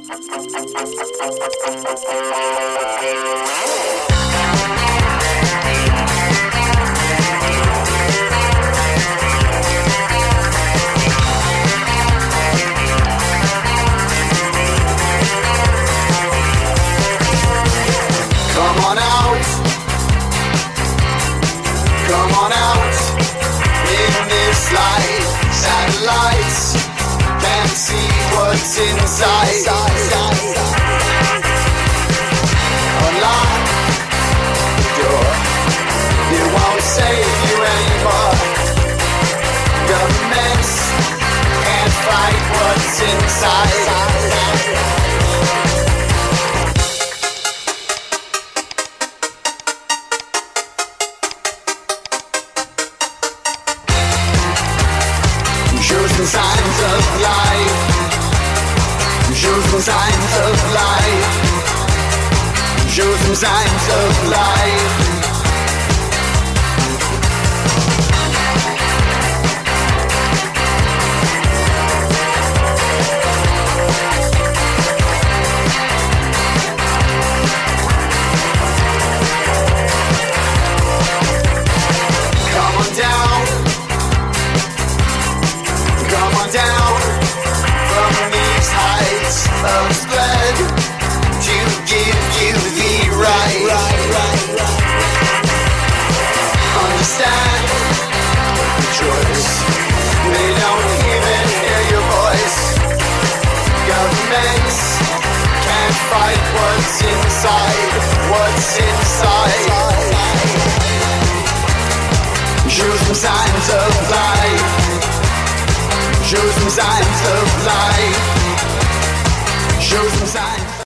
Satellites can't see what's inside. Unlock the door, it won't save you anymore. Governments can't fight what's inside. Shows some signs of life. Shows some signs of life. Shows some signs of life. Come on down. Come on down from these heights of spread to give you the right. Understand the choice. They don't even hear your voice. Governments can't fight what's inside. What's inside. Show some signs of life. Show some signs of life. Show some signs.